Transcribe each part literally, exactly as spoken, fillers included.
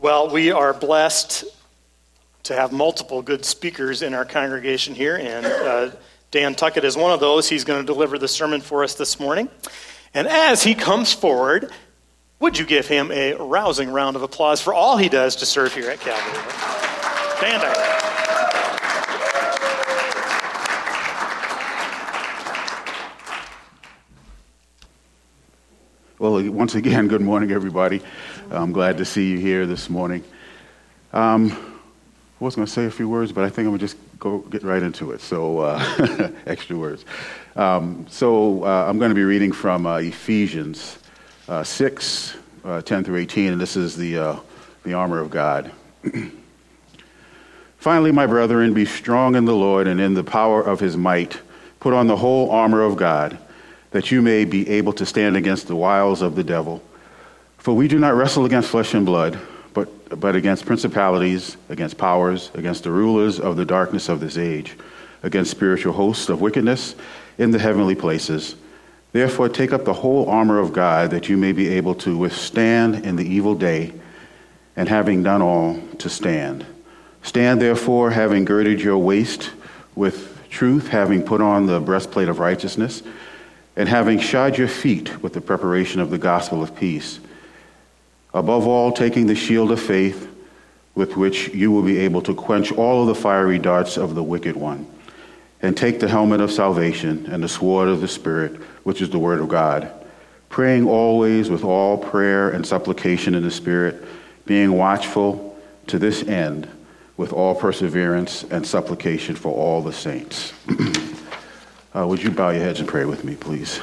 Well, we are blessed to have multiple good speakers in our congregation here, and uh, Dan Tuckett is one of those. He's going to deliver the sermon for us this morning. And as he comes forward, would you give him a rousing round of applause for all he does to serve here at Calvary? Dan Tuckett. Well, once again, good morning, everybody. I'm glad to see you here this morning. Um, I was going to say a few words, but I think I'm going to just go get right into it. So, uh, extra words. Um, so, uh, I'm going to be reading from uh, Ephesians uh, six, uh, ten through eighteen, and this is the uh, the armor of God. Finally, my brethren, be strong in the Lord and in the power of his might. Put on the whole armor of God, that you may be able to stand against the wiles of the devil. For we do not wrestle against flesh and blood, but, but against principalities, against powers, against the rulers of the darkness of this age, against spiritual hosts of wickedness in the heavenly places. Therefore take up the whole armor of God, that you may be able to withstand in the evil day, and having done all, to stand. Stand therefore, having girded your waist with truth, having put on the breastplate of righteousness, and having shod your feet with the preparation of the gospel of peace. Above all, taking the shield of faith, with which you will be able to quench all of the fiery darts of the wicked one. And take the helmet of salvation and the sword of the Spirit, which is the word of God, praying always with all prayer and supplication in the Spirit, being watchful to this end with all perseverance and supplication for all the saints. Uh, would you bow your heads and pray with me, please?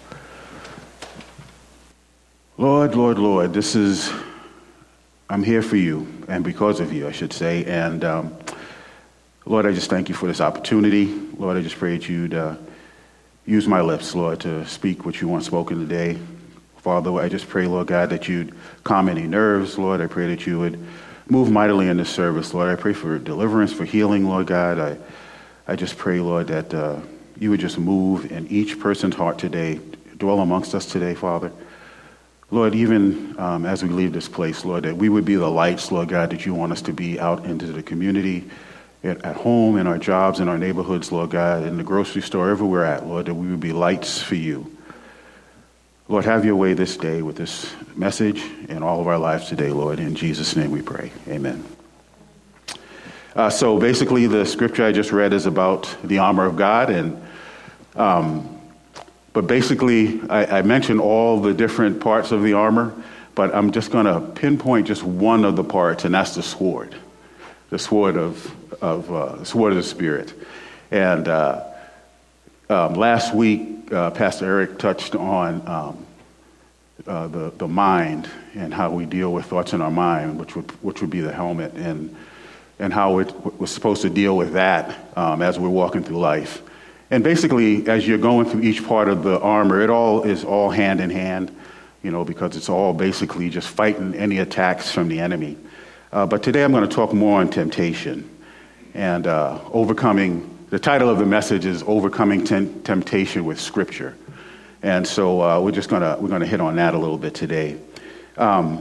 Lord, Lord, Lord, this is, I'm here for you, and because of you, I should say. And um, Lord, I just thank you for this opportunity. Lord, I just pray that you'd uh, use my lips, Lord, to speak what you want spoken today. Father, I just pray, Lord God, that you'd calm any nerves, Lord. I pray that you would move mightily in this service, Lord. I pray for deliverance, for healing, Lord God. I, I just pray, Lord, that uh, you would just move in each person's heart today, dwell amongst us today, Father. Lord, even um, as we leave this place, Lord, that we would be the lights, Lord God, that you want us to be out into the community, at, at home, in our jobs, in our neighborhoods, Lord God, in the grocery store, wherever we're at, Lord, that we would be lights for you. Lord, have your way this day with this message in all of our lives today, Lord. In Jesus' name we pray. Amen. Uh, so basically, the scripture I just read is about the armor of God, and um, but basically, I, I mentioned all the different parts of the armor, but I'm just going to pinpoint just one of the parts, and that's the sword, the sword of of uh, sword of the Spirit. And uh, um, last week, uh, Pastor Eric touched on um, uh, the the mind and how we deal with thoughts in our mind, which would which would be the helmet, and and how it was supposed to deal with that um, as we're walking through life. And basically, as you're going through each part of the armor, it all is all hand in hand, you know, because it's all basically just fighting any attacks from the enemy. Uh, but today I'm going to talk more on temptation and uh, overcoming. The title of the message is Overcoming Tem- Temptation with Scripture. And so uh, we're just going to we're going to hit on that a little bit today. Um,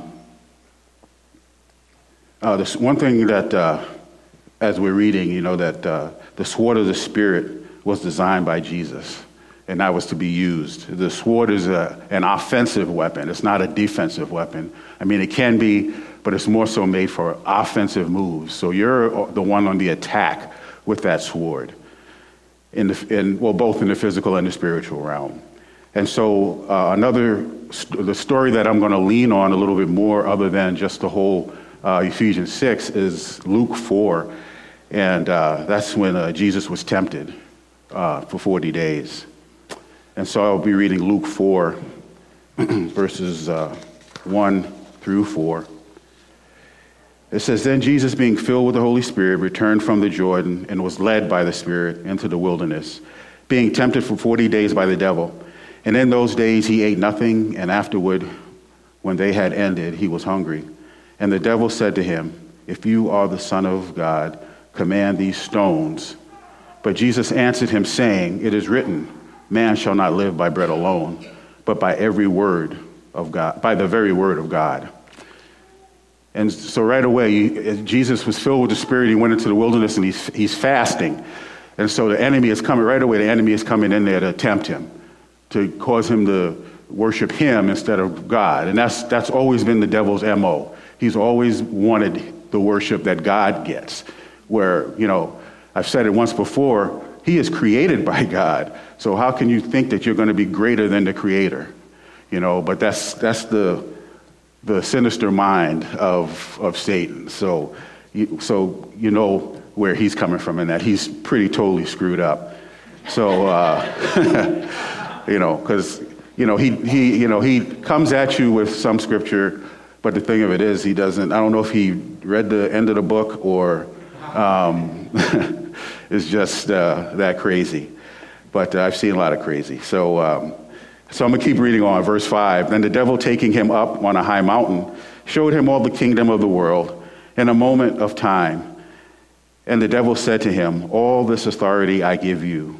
uh, this one thing that, uh, as we're reading, you know, that uh, the sword of the Spirit was designed by Jesus, and that was to be used. The sword is a, an offensive weapon. It's not a defensive weapon. I mean, it can be, but it's more so made for offensive moves. So you're the one on the attack with that sword, in the, in, well, both in the physical and the spiritual realm. And so uh, another, st- the story that I'm going to lean on a little bit more, other than just the whole uh, Ephesians six, is Luke four, and uh, that's when uh, Jesus was tempted Uh, for forty days. And so I'll be reading Luke four, verses uh, one through four. It says, Then Jesus, being filled with the Holy Spirit, returned from the Jordan and was led by the Spirit into the wilderness, being tempted for forty days by the devil. And in those days he ate nothing, and afterward, when they had ended, he was hungry. And the devil said to him, If you are the Son of God, command these stones. But Jesus answered him, saying, It is written, man shall not live by bread alone, but by every word of God, by the very word of God. And so right away, Jesus was filled with the Spirit. He went into the wilderness and he's, he's fasting. And so the enemy is coming right away. The enemy is coming in there to tempt him, to cause him to worship him instead of God. And that's that's always been the devil's M O. He's always wanted the worship that God gets, where, you know, I've said it once before, he is created by God. So how can you think that you're going to be greater than the Creator? You know, but that's that's the the sinister mind of of Satan. So you, so you know where he's coming from, in that he's pretty totally screwed up. So uh, you know, because you know he he you know he comes at you with some scripture, but the thing of it is, he doesn't. I don't know if he read the end of the book or um, is just uh, that crazy. But uh, I've seen a lot of crazy. So. Um, So I'm going to keep reading on, verse five. Then the devil, taking him up on a high mountain, showed him all the kingdom of the world in a moment of time. And the devil said to him, all this authority I give you,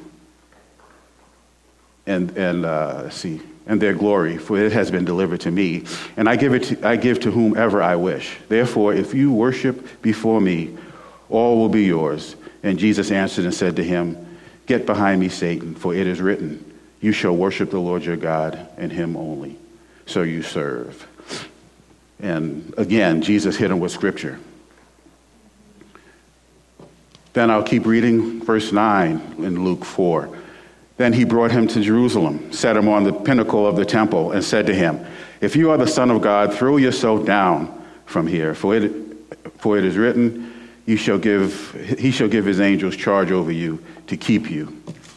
and and uh, let's see, and their glory, for it has been delivered to me, and I give it to, I give to whomever I wish. Therefore, if you worship before me, all will be yours. And Jesus answered and said to him, get behind me, Satan, for it is written, you shall worship the Lord your God, and him only, so you serve. And again, Jesus hit him with scripture. Then I'll keep reading verse nine in Luke four. Then he brought him to Jerusalem, set him on the pinnacle of the temple, and said to him, if you are the Son of God, throw yourself down from here, for it, for it is written, you shall give, he shall give his angels charge over you to keep you.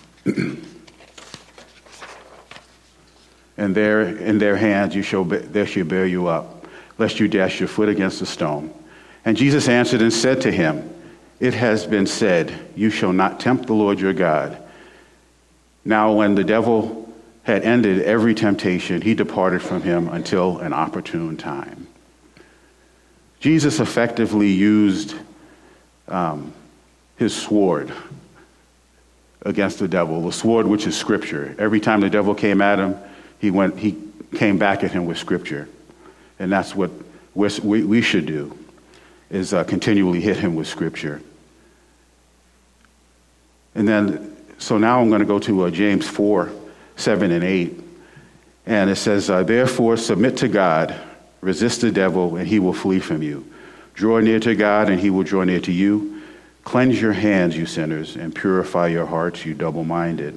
And there in their hands you shall be, they shall bear you up, lest you dash your foot against a stone. And Jesus answered and said to him, it has been said, you shall not tempt the Lord your God. Now when the devil had ended every temptation, he departed from him until an opportune time. Jesus effectively used um, his sword against the devil, the sword which is scripture. Every time the devil came at him, He went. He came back at him with scripture, and that's what we we should do: is uh, continually hit him with scripture. And then, so now I'm going to go to uh, James four, seven and eight, and it says, uh, "Therefore, submit to God, resist the devil, and he will flee from you. Draw near to God, and he will draw near to you. Cleanse your hands, you sinners, and purify your hearts, you double-minded."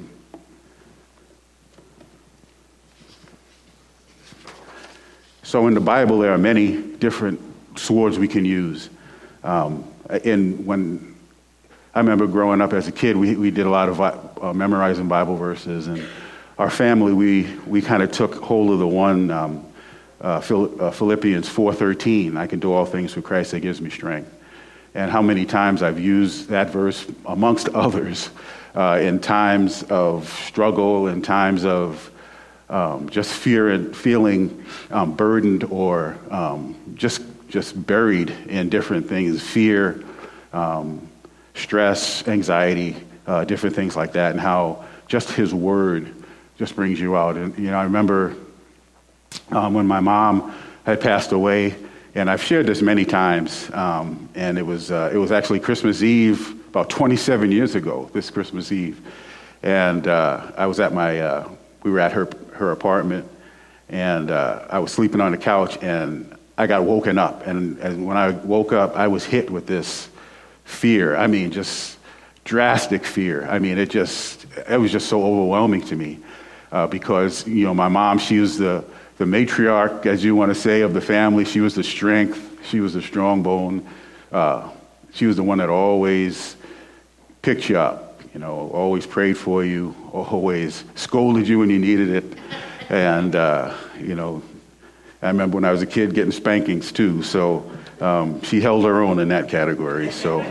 So in the Bible, there are many different swords we can use. Um, and when I remember growing up as a kid, we, we did a lot of uh, memorizing Bible verses. And our family, we, we kind of took hold of the one, um, uh, Philippians four thirteen, I can do all things through Christ that gives me strength. And how many times I've used that verse, amongst others, uh, in times of struggle, in times of Um, just fear and feeling um, burdened or um, just just buried in different things, fear, um, stress, anxiety, uh, different things like that, and how just his word just brings you out. And you know, I remember um, when my mom had passed away, and I've shared this many times, um, and it was uh, it was actually Christmas Eve about twenty-seven years ago, this Christmas Eve, and uh, I was at my uh, we were at her. her apartment, and uh, I was sleeping on the couch, and I got woken up. And, and when I woke up, I was hit with this fear. I mean, just drastic fear. I mean, it just, it was just so overwhelming to me uh, because, you know, my mom, she was the, the matriarch, as you want to say, of the family. She was the strength. She was the strong bone. Uh, she was the one that always picked you up. You know, always prayed for you, always scolded you when you needed it. And, uh, you know, I remember when I was a kid getting spankings too. So um, she held her own in that category. So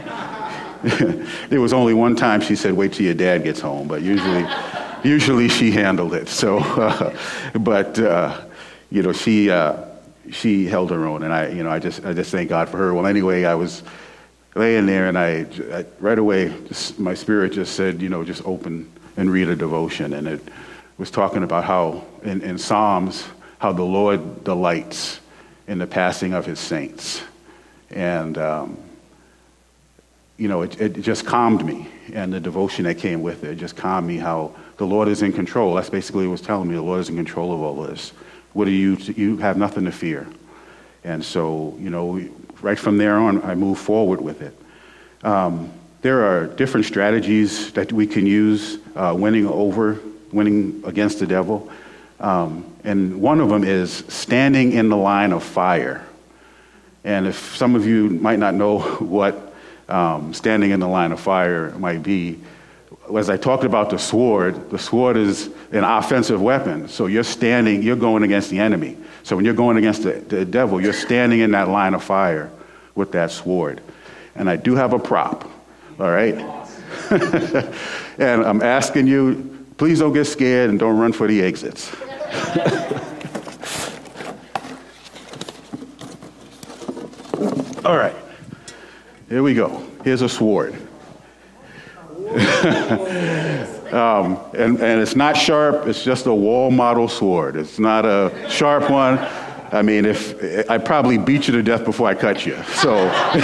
there was only one time she said, wait till your dad gets home. But usually, usually she handled it. So, uh, but, uh, you know, she uh, she held her own. And I, you know, I just I just thank God for her. Well, anyway, I was laying there, and I, I right away, just, my spirit just said, you know, just open and read a devotion. And it was talking about how, in, in Psalms, how the Lord delights in the passing of his saints. And, um, you know, it, it just calmed me. And the devotion that came with it just calmed me how the Lord is in control. That's basically what it was telling me. The Lord is in control of all this. What do you, you have nothing to fear. And so, you know, right from there on, I moved forward with it. Um, there are different strategies that we can use uh, winning over, winning against the devil. Um, and one of them is standing in the line of fire. And if some of you might not know what um, standing in the line of fire might be, as I talked about the sword, the sword is an offensive weapon. So you're standing, you're going against the enemy. So when you're going against the, the devil, you're standing in that line of fire with that sword. And I do have a prop, all right? And I'm asking you, please don't get scared and don't run for the exits. All right, here we go. Here's a sword. um, and, and it's not sharp, it's just a wall model sword. It's not a sharp one. I mean, if I'd probably beat you to death before I cut you. So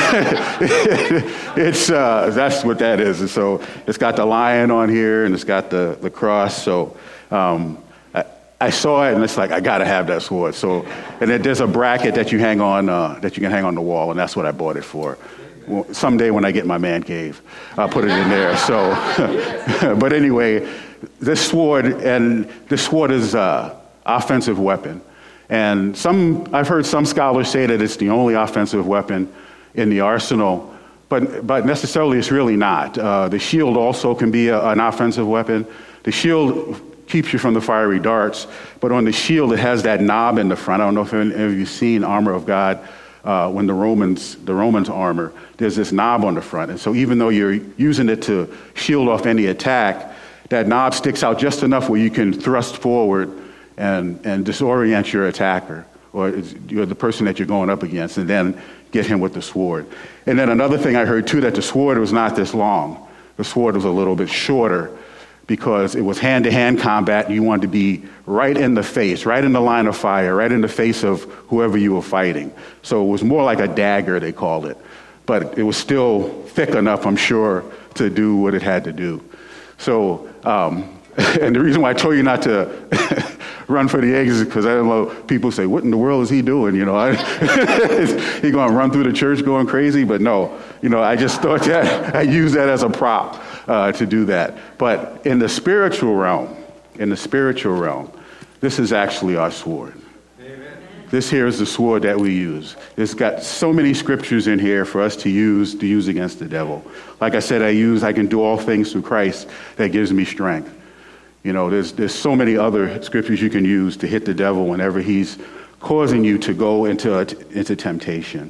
it's uh, that's what that is. And so it's got the lion on here and it's got the, the cross. So um, I, I saw it and it's like, I got to have that sword. So, and then there's a bracket that you hang on, uh, that you can hang on the wall, and that's what I bought it for. Well, someday when I get my man cave, I'll put it in there. So, but anyway, this sword, and this sword is an offensive weapon. And some, I've heard some scholars say that it's the only offensive weapon in the arsenal, but but necessarily it's really not. Uh, the shield also can be a, an offensive weapon. The shield keeps you from the fiery darts, but on the shield it has that knob in the front. I don't know if any of you've seen Armor of God. Uh, when the Romans, the Romans armor, there's this knob on the front. And so even though you're using it to shield off any attack, that knob sticks out just enough where you can thrust forward and, and disorient your attacker, or you're the person that you're going up against, and then get him with the sword. And then another thing I heard too, that the sword was not this long. The sword was a little bit shorter because it was hand-to-hand combat. You wanted to be right in the face, right in the line of fire, right in the face of whoever you were fighting. So it was more like a dagger, they called it. But it was still thick enough, I'm sure, to do what it had to do. So, um, and the reason why I told you not to run for the eggs is because I don't know, people say, what in the world is he doing? You know, I, is he going to run through the church going crazy? But no, you know, I just thought that I use that as a prop uh, to do that. But in the spiritual realm, in the spiritual realm, this is actually our sword. Amen. This here is the sword that we use. It's got so many scriptures in here for us to use, to use against the devil. Like I said, I use, I can do all things through Christ that gives me strength. You know, there's there's so many other scriptures you can use to hit the devil whenever he's causing you to go into into temptation.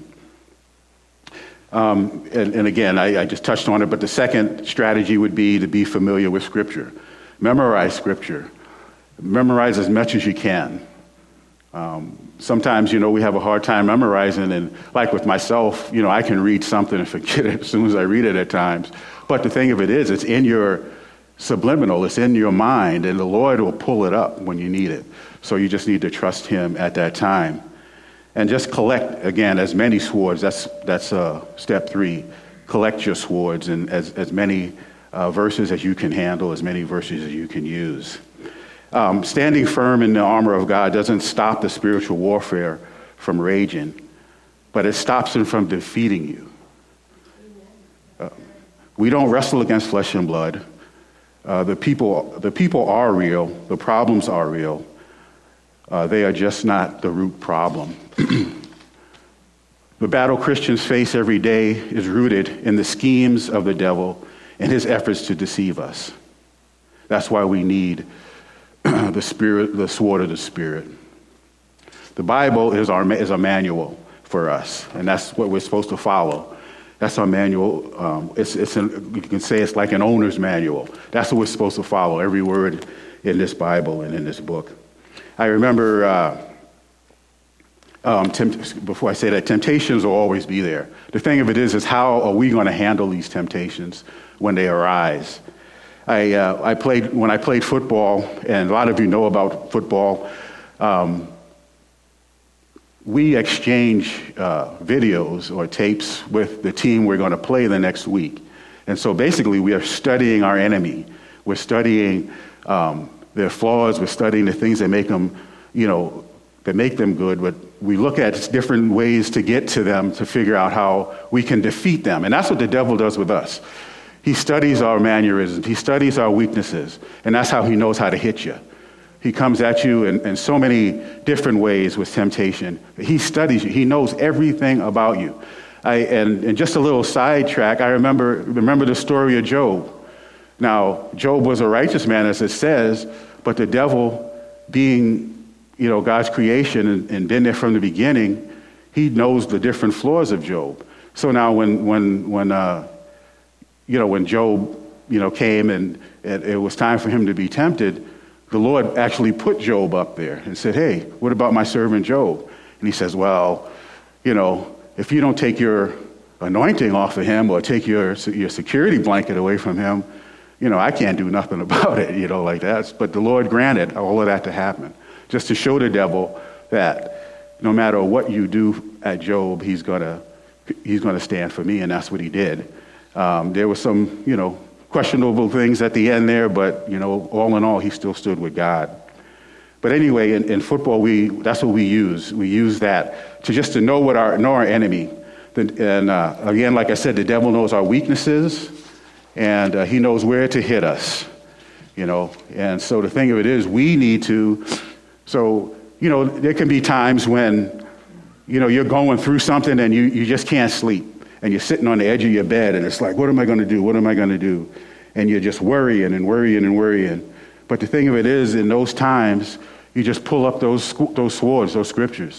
Um, and, and again, I, I just touched on it, but the second strategy would be to be familiar with Scripture. Memorize Scripture. Memorize as much as you can. Um, sometimes, you know, we have a hard time memorizing, and like with myself, you know, I can read something and forget it as soon as I read it at times. But the thing of it is, it's in your subliminal, it's in your mind, and the Lord will pull it up when you need it. So you just need to trust him at that time. And just collect, again, as many swords. That's that's uh, step three. Collect your swords and as, as many uh, verses as you can handle, as many verses as you can use. Um, standing firm in the armor of God doesn't stop the spiritual warfare from raging, but it stops it from defeating you. Uh, we don't wrestle against flesh and blood. Uh, the people, the people are real. The problems are real. Uh, they are just not the root problem. The battle Christians face every day is rooted in the schemes of the devil and his efforts to deceive us. That's why we need the spirit, the sword of the Spirit. The Bible is our is a manual for us, and that's what we're supposed to follow. That's our manual. Um, it's it's an, you can say it's like an owner's manual. That's what we're supposed to follow. Every word in this Bible and in this book. I remember. Uh, Um, tempt- before I say that, temptations will always be there. The thing of it is, is how are we going to handle these temptations when they arise? I uh, I played when I played football, and a lot of you know about football. Um, we exchange uh, videos or tapes with the team we're going to play the next week. And so basically we are studying our enemy. We're studying um, their flaws. We're studying the things that make them, you know, that make them good. But we look at different ways to get to them to figure out how we can defeat them. And that's what the devil does with us. He studies our mannerisms. He studies our weaknesses. And that's how he knows how to hit you. He comes at you in, in so many different ways with temptation. He studies you. He knows everything about you. I, and, and just a little sidetrack, I remember remember the story of Job. Now, Job was a righteous man, as it says, but the devil, being, you know, God's creation and, and been there from the beginning, he knows the different flaws of Job. So now when, when, when uh, you know, when Job, you know, came and it, it was time for him to be tempted, the Lord actually put Job up there and said, hey, what about my servant Job? And he says, well, you know, if you don't take your anointing off of him or take your your security blanket away from him, you know, I can't do nothing about it, you know, like that. But the Lord granted all of that to happen, just to show the devil that no matter what you do at Job, he's gonna he's gonna stand for me, and that's what he did. Um, there was some, you know, questionable things at the end there, but, you know, all in all, he still stood with God. But anyway, in, in football, we that's what we use. We use that to just to know what our know our enemy. And uh, again, like I said, the devil knows our weaknesses, and uh, he knows where to hit us. You know, and so the thing of it is, we need to. So you know, there can be times when, you know, you're going through something and you you just can't sleep, and you're sitting on the edge of your bed, and it's like, what am I going to do? What am I going to do? And you're just worrying and worrying and worrying. But the thing of it is, in those times, you just pull up those those swords, those scriptures.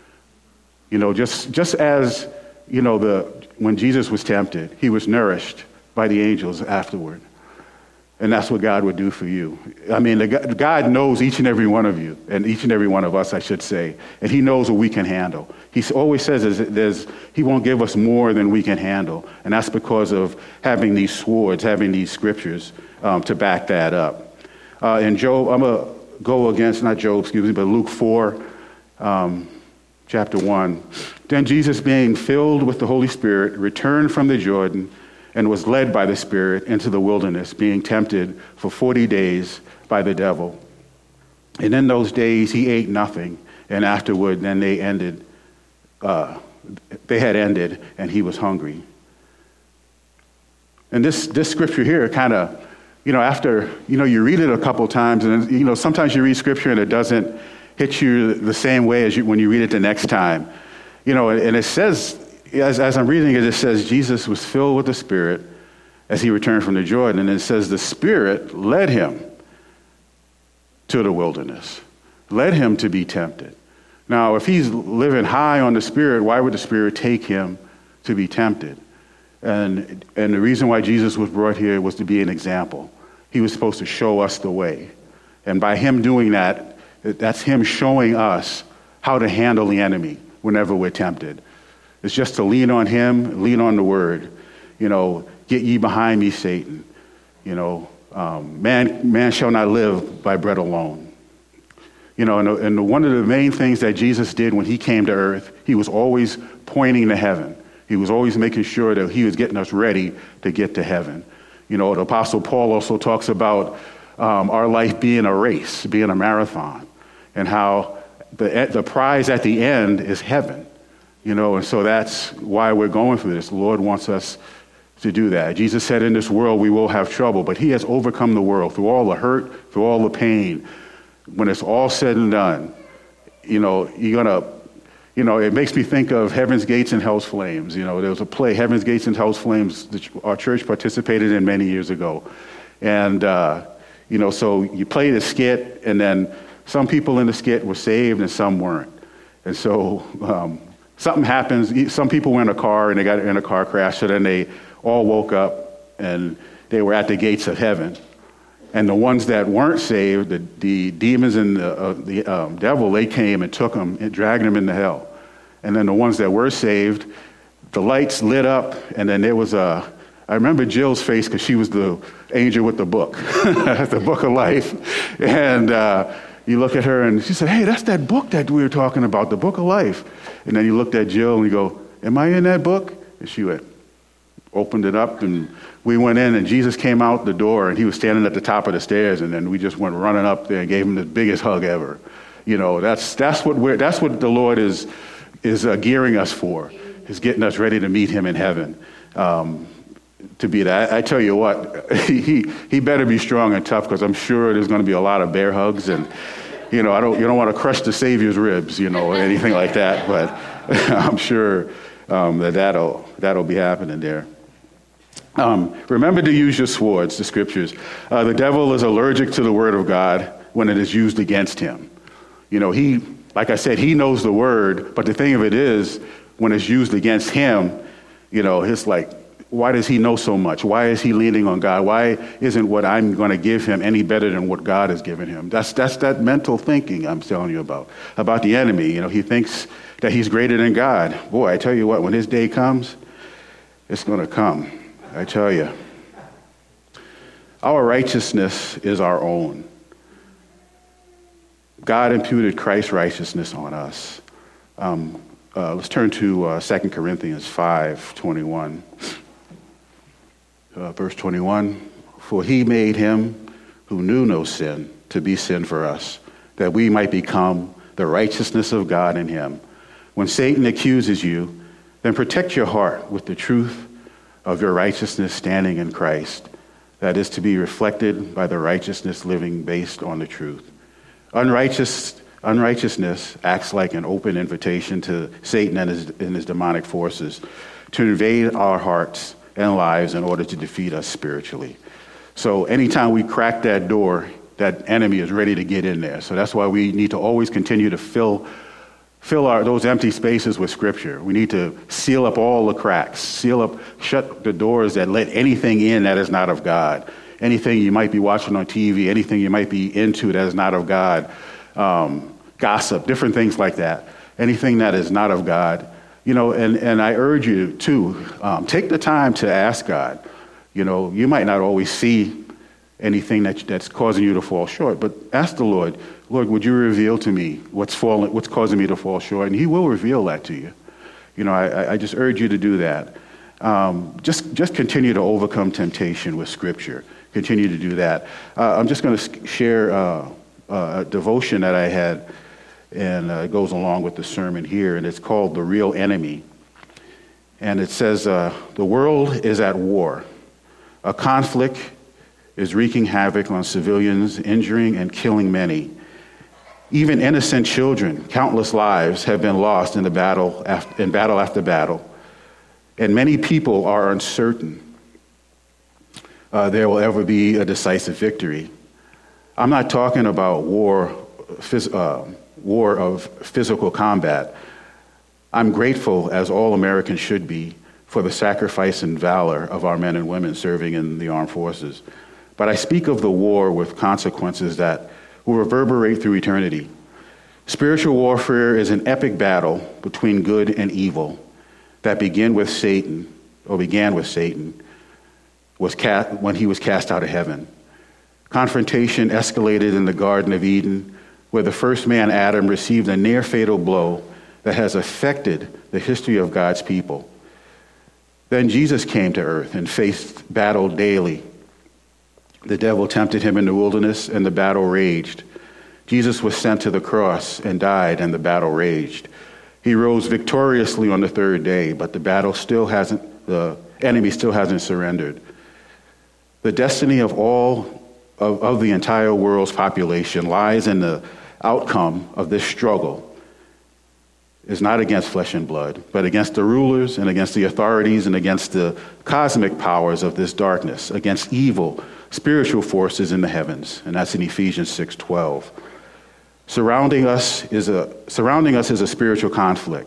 You know, just just as, you know, the when Jesus was tempted, he was nourished by the angels afterward. And that's what God would do for you. I mean, the, God knows each and every one of you, and each and every one of us, I should say, and he knows what we can handle. He always says there's, there's, he won't give us more than we can handle, and that's because of having these swords, having these scriptures um, to back that up. Uh, and Job, I'm going to go against, not Job, excuse me, but Luke four, um, chapter one. Then Jesus, being filled with the Holy Spirit, returned from the Jordan and was led by the Spirit into the wilderness, being tempted for forty days by the devil. And in those days he ate nothing, and afterward then they ended, uh, they had ended, and he was hungry. And this, this scripture here kind of, you know, after, you know, you read it a couple times, and, you know, sometimes you read scripture and it doesn't hit you the same way as you, when you read it the next time. You know, and it says, As, as I'm reading it, it says Jesus was filled with the Spirit as he returned from the Jordan. And it says the Spirit led him to the wilderness, led him to be tempted. Now, if he's living high on the Spirit, why would the Spirit take him to be tempted? And, and the reason why Jesus was brought here was to be an example. He was supposed to show us the way. And by him doing that, that's him showing us how to handle the enemy whenever we're tempted. It's just to lean on him, lean on the word. You know, get ye behind me, Satan. You know, um, man, man shall not live by bread alone. You know, and, and one of the main things that Jesus did when he came to earth, he was always pointing to heaven. He was always making sure that he was getting us ready to get to heaven. You know, the Apostle Paul also talks about um, our life being a race, being a marathon, and how the the prize at the end is heaven. You know, and so that's why we're going through this. The Lord wants us to do that. Jesus said, in this world we will have trouble, but he has overcome the world through all the hurt, through all the pain. When it's all said and done, you know, you're going to, you know, it makes me think of Heaven's Gates and Hell's Flames. You know, there was a play, Heaven's Gates and Hell's Flames, that our church participated in many years ago. And, uh, you know, so you play the skit, and then some people in the skit were saved and some weren't. And so, um, something happens. Some people were in a car and they got in a car crash, so then they all woke up and they were at the gates of heaven. And the ones that weren't saved, the, the demons and the, uh, the um, devil, they came and took them and dragged them into hell. And then the ones that were saved, the lights lit up, and then there was a, I remember Jill's face because she was the angel with the book, the book of life. And, uh, you look at her and she said, hey, that's that book that we were talking about, the Book of Life. And then you looked at Jill and you go, am I in that book? And she went, opened it up, and we went in, and Jesus came out the door, and he was standing at the top of the stairs, and then we just went running up there and gave him the biggest hug ever. You know, that's that's what we're that's what the Lord is is uh, gearing us for, is getting us ready to meet him in heaven. Um, to be that, I, I tell you what, he he better be strong and tough, because I'm sure there's going to be a lot of bear hugs, and you know, I don't you don't want to crush the Savior's ribs, you know, or anything like that, but I'm sure um, that that'll that'll be happening there. Um, remember to use your swords, the scriptures. Uh, the devil is allergic to the word of God when it is used against him. You know, he, like I said, he knows the word, but the thing of it is, when it's used against him, you know, it's like, why does he know so much? Why is he leaning on God? Why isn't what I'm going to give him any better than what God has given him? That's that's that mental thinking I'm telling you about, about the enemy. You know, he thinks that he's greater than God. Boy, I tell you what, when his day comes, it's going to come. I tell you, our righteousness is our own. God imputed Christ's righteousness on us. Um, uh, let's turn to uh, Second Corinthians five twenty-one. Uh, verse twenty-one, for he made him who knew no sin to be sin for us, that we might become the righteousness of God in him. When Satan accuses you, then protect your heart with the truth of your righteousness standing in Christ, that is to be reflected by the righteousness living based on the truth. Unrighteous, unrighteousness acts like an open invitation to Satan and his, and his demonic forces to invade our hearts and lives in order to defeat us spiritually. So anytime we crack that door, that enemy is ready to get in there. So that's why we need to always continue to fill Fill our, those empty spaces with Scripture. We need to seal up all the cracks, seal up, shut the doors that let anything in that is not of God. Anything you might be watching on T V, anything you might be into that is not of God, um, gossip, different things like that. Anything that is not of God. You know, and, and I urge you to um, take the time to ask God. You know, you might not always see anything that, that's causing you to fall short, but ask the Lord, Lord, would you reveal to me what's falling, what's causing me to fall short? And he will reveal that to you. You know, I, I just urge you to do that. Um, just, just continue to overcome temptation with Scripture. Continue to do that. Uh, I'm just going to share uh, a devotion that I had, and uh, it goes along with the sermon here, and it's called The Real Enemy. And it says, uh, the world is at war. A conflict is wreaking havoc on civilians, injuring and killing many. Even innocent children, countless lives have been lost in the battle after, in battle after battle, and many people are uncertain uh, there will ever be a decisive victory. I'm not talking about war, phys- uh, war of physical combat. I'm grateful, as all Americans should be, for the sacrifice and valor of our men and women serving in the armed forces. But I speak of the war with consequences that will reverberate through eternity. Spiritual warfare is an epic battle between good and evil that began with Satan, or began with Satan, was cast, when he was cast out of heaven. Confrontation escalated in the Garden of Eden, where the first man, Adam, received a near-fatal blow that has affected the history of God's people. Then Jesus came to earth and faced battle daily. The devil tempted him in the wilderness, and the battle raged. Jesus was sent to the cross and died, and the battle raged. He rose victoriously on the third day, but the battle still hasn't, the enemy still hasn't surrendered. The destiny of all, of, of the entire world's population lies in the outcome of this struggle. Is not against flesh and blood, but against the rulers and against the authorities and against the cosmic powers of this darkness, against evil spiritual forces in the heavens, and that's in Ephesians six twelve. Surrounding us is a surrounding us is a spiritual conflict.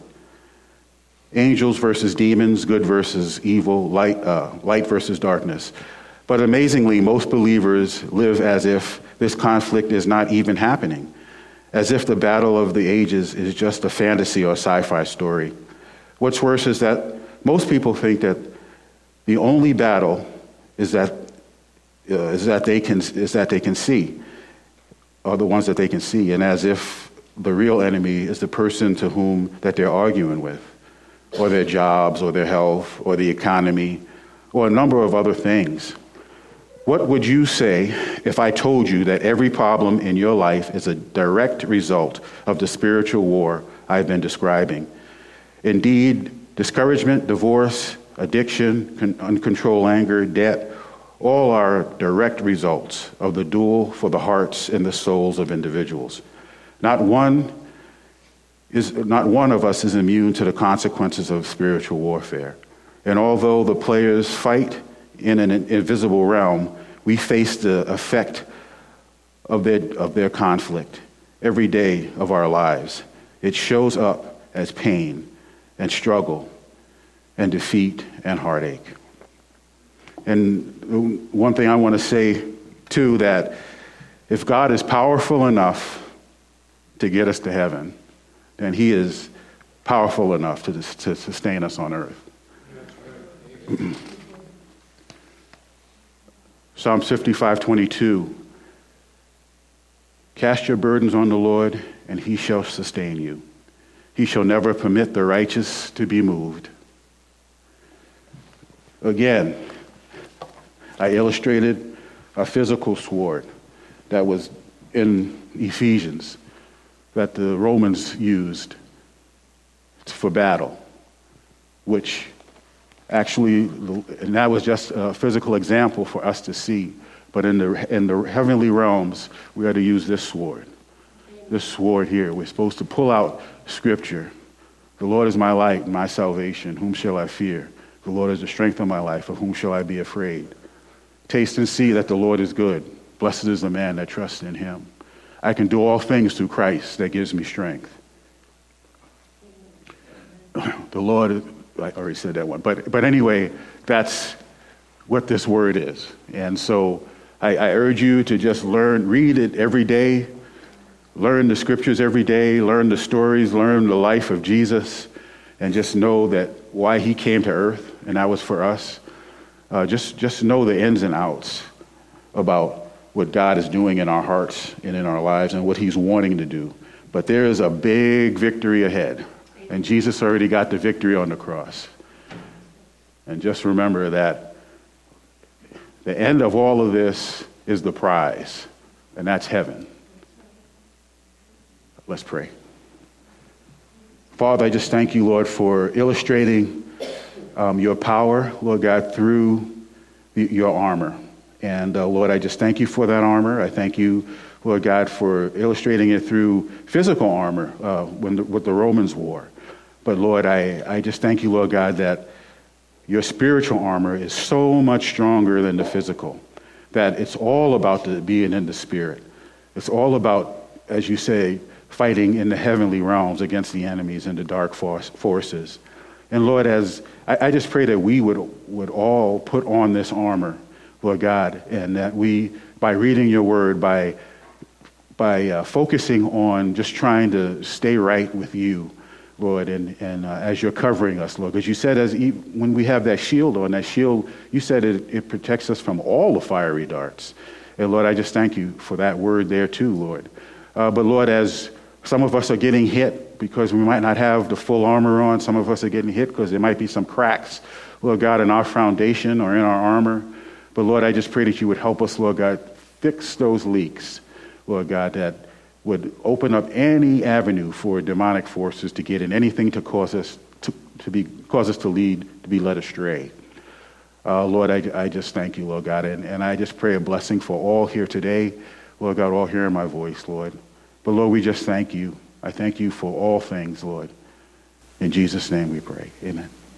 Angels versus demons, good versus evil, light uh, light versus darkness. But amazingly, most believers live as if this conflict is not even happening, as if the battle of the ages is just a fantasy or a sci-fi story. What's worse is that most people think that the only battle is that uh, is that they can is that they can see. are the ones that they can see, and as if the real enemy is the person to whom that they're arguing with, or their jobs, or their health, or the economy, or a number of other things. What would you say if I told you that every problem in your life is a direct result of the spiritual war I've been describing? Indeed, discouragement, divorce, addiction, con- uncontrolled anger, debt, all are direct results of the duel for the hearts and the souls of individuals. Not one is not one of us is immune to the consequences of spiritual warfare. And although the players fight in an invisible realm, we face the effect of their of their conflict every day of our lives. It shows up as pain and struggle and defeat and heartache. And one thing I want to say, too, that if God is powerful enough to get us to heaven, then he is powerful enough to, to sustain us on earth. Psalms fifty-five twenty-two. Cast your burdens on the Lord, and he shall sustain you. He shall never permit the righteous to be moved. Again, I illustrated a physical sword that was in Ephesians that the Romans used for battle, which actually, and that was just a physical example for us to see. But in the in the heavenly realms, we are to use this sword. This sword here. We're supposed to pull out Scripture. The Lord is my light and my salvation. Whom shall I fear? The Lord is the strength of my life. Of whom shall I be afraid? Taste and see that the Lord is good. Blessed is the man that trusts in him. I can do all things through Christ that gives me strength. The Lord, I already said that one. But but anyway, that's what this word is. And so I, I urge you to just learn, read it every day, learn the scriptures every day, learn the stories, learn the life of Jesus, and just know that why he came to earth, and that was for us. Uh, just, just know the ins and outs about what God is doing in our hearts and in our lives and what he's wanting to do. But there is a big victory ahead, and Jesus already got the victory on the cross. And just remember that the end of all of this is the prize, and that's heaven. Let's pray. Father, I just thank you, Lord, for illustrating um, your power, Lord God, through the, your armor. And uh, Lord, I just thank you for that armor. I thank you, Lord God, for illustrating it through physical armor uh, when the, what the Romans wore. But Lord, I, I just thank you, Lord God, that your spiritual armor is so much stronger than the physical, that it's all about the, being in the spirit. It's all about, as you say, fighting in the heavenly realms against the enemies and the dark force, forces. And Lord, as I, I just pray that we would would all put on this armor, Lord God, and that we, by reading your word, by by uh, focusing on just trying to stay right with you, Lord, and, and uh, as you're covering us, Lord, because you said as e- when we have that shield on, that shield, you said it, it protects us from all the fiery darts. And Lord, I just thank you for that word there too, Lord. Uh, but Lord, as some of us are getting hit because we might not have the full armor on, some of us are getting hit because there might be some cracks, Lord God, in our foundation or in our armor. But Lord, I just pray that you would help us, Lord God, fix those leaks, Lord God, that would open up any avenue for demonic forces to get in, anything to cause us to, to be cause us to lead, to be led astray. Uh, Lord, I, I just thank you, Lord God, and, and I just pray a blessing for all here today, Lord God, all hearing my voice, Lord. But Lord, we just thank you. I thank you for all things, Lord. In Jesus' name we pray. Amen.